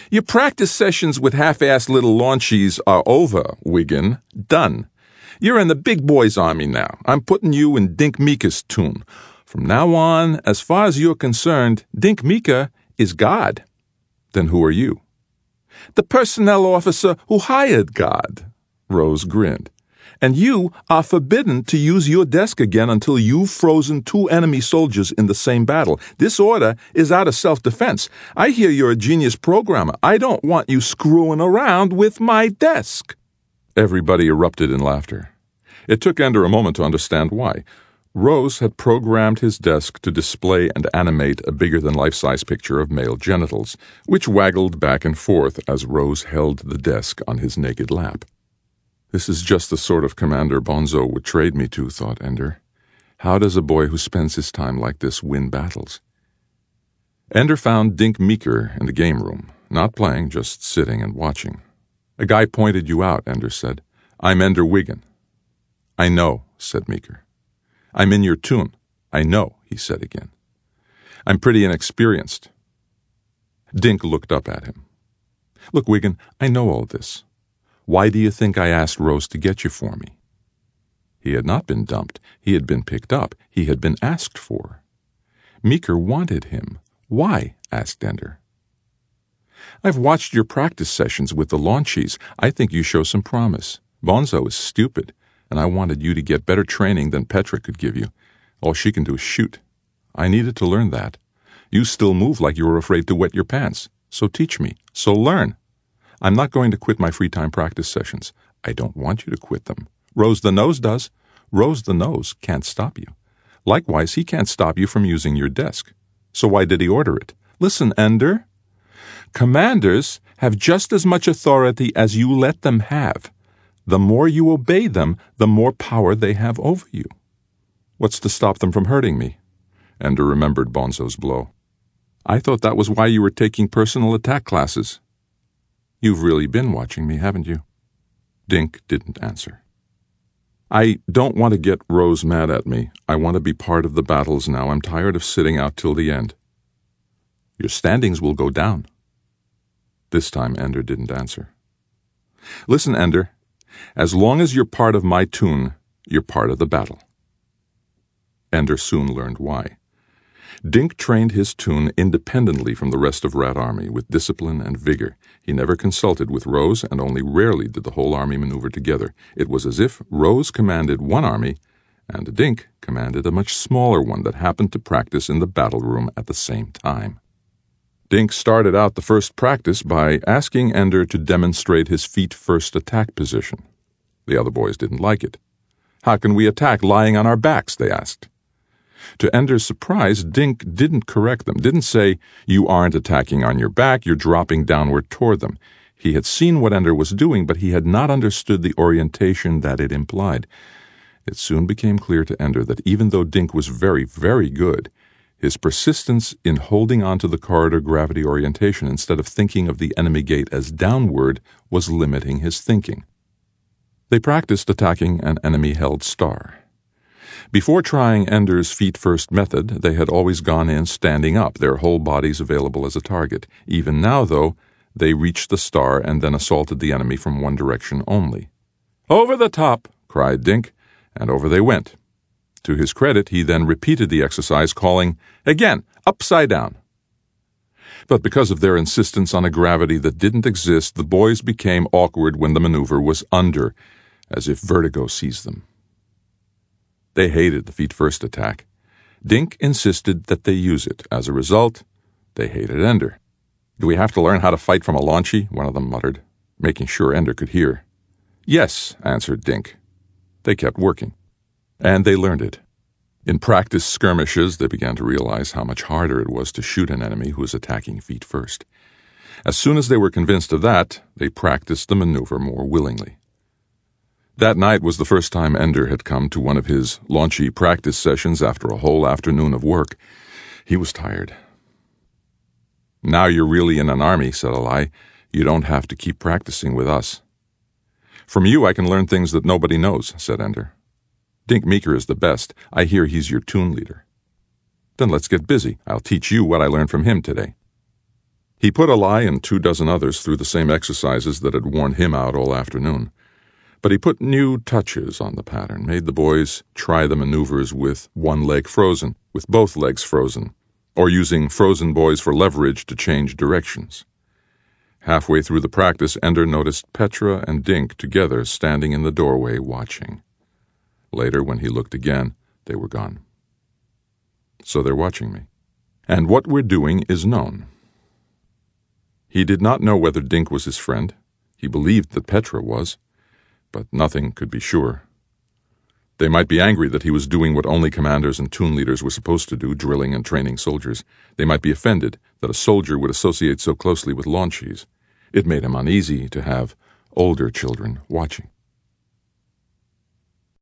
Your practice sessions with half-assed little launchies are over, Wiggin. Done. You're in the big boys' army now. I'm putting you in Dink Meeker's tune. From now on, as far as you're concerned, Dink Meeker is God. Then who are you? The personnel officer who hired God. Rose grinned. And you are forbidden to use your desk again until you've frozen 2 enemy soldiers in the same battle. This order is out of self-defense. I hear you're a genius programmer. I don't want you screwing around with my desk. Everybody erupted in laughter. It took Ender a moment to understand why. Rose had programmed his desk to display and animate a bigger-than-life-size picture of male genitals, which waggled back and forth as Rose held the desk on his naked lap. This is just the sort of commander Bonzo would trade me to, thought Ender. How does a boy who spends his time like this win battles? Ender found Dink Meeker in the game room, not playing, just sitting and watching. A guy pointed you out, Ender said. I'm Ender Wiggin. I know, said Meeker. I'm in your tune. I know, he said again. I'm pretty inexperienced. Dink looked up at him. Look, Wiggin, I know all this. Why do you think I asked Rose to get you for me? He had not been dumped. He had been picked up. He had been asked for. Meeker wanted him. Why? Asked Ender. I've watched your practice sessions with the launchies. I think you show some promise. Bonzo is stupid, and I wanted you to get better training than Petra could give you. All she can do is shoot. I needed to learn that. You still move like you were afraid to wet your pants. So teach me. So learn. I'm not going to quit my free time practice sessions. I don't want you to quit them. Rose the Nose does. Rose the Nose can't stop you. Likewise, he can't stop you from using your desk. So why did he order it? Listen, Ender. Commanders have just as much authority as you let them have. The more you obey them, the more power they have over you. What's to stop them from hurting me? Ender remembered Bonzo's blow. I thought that was why you were taking personal attack classes. You've really been watching me, haven't you? Dink didn't answer. I don't want to get Rose mad at me. I want to be part of the battles now. I'm tired of sitting out till the end. Your standings will go down. This time Ender didn't answer. Listen, Ender. As long as you're part of my tune, you're part of the battle. Ender soon learned why. Dink trained his tune independently from the rest of Rat Army with discipline and vigor. He never consulted with Rose, and only rarely did the whole army maneuver together. It was as if Rose commanded one army, and Dink commanded a much smaller one that happened to practice in the battle room at the same time. Dink started out the first practice by asking Ender to demonstrate his feet-first attack position. The other boys didn't like it. How can we attack lying on our backs, they asked. To Ender's surprise, Dink didn't correct them, didn't say, you aren't attacking on your back, you're dropping downward toward them. He had seen what Ender was doing, but he had not understood the orientation that it implied. It soon became clear to Ender that even though Dink was very, very good, his persistence in holding on to the corridor gravity orientation instead of thinking of the enemy gate as downward was limiting his thinking. They practiced attacking an enemy-held star. Before trying Ender's feet-first method, they had always gone in standing up, their whole bodies available as a target. Even now, though, they reached the star and then assaulted the enemy from one direction only. "Over the top!" cried Dink, and over they went. To his credit, he then repeated the exercise, calling, "Again, upside down." But because of their insistence on a gravity that didn't exist, the boys became awkward when the maneuver was under, as if vertigo seized them. They hated the feet-first attack. Dink insisted that they use it. As a result, they hated Ender. "Do we have to learn how to fight from a launchie?" one of them muttered, making sure Ender could hear. "Yes," answered Dink. They kept working, and they learned it. In practice skirmishes, they began to realize how much harder it was to shoot an enemy who was attacking feet first. As soon as they were convinced of that, they practiced the maneuver more willingly. That night was the first time Ender had come to one of his launchy practice sessions after a whole afternoon of work. He was tired. "Now you're really in an army," said Eli. "You don't have to keep practicing with us." "From you I can learn things that nobody knows," said Ender. "Dink Meeker is the best. I hear he's your tune leader." "Then let's get busy. I'll teach you what I learned from him today." He put Eli and 24 others through the same exercises that had worn him out all afternoon. But he put new touches on the pattern, made the boys try the maneuvers with one leg frozen, with both legs frozen, or using frozen boys for leverage to change directions. Halfway through the practice, Ender noticed Petra and Dink together standing in the doorway watching. Later, when he looked again, they were gone. So they're watching me. And what we're doing is known. He did not know whether Dink was his friend. He believed that Petra was, but nothing could be sure. They might be angry that he was doing what only commanders and toon leaders were supposed to do, drilling and training soldiers. They might be offended that a soldier would associate so closely with launchies. It made him uneasy to have older children watching.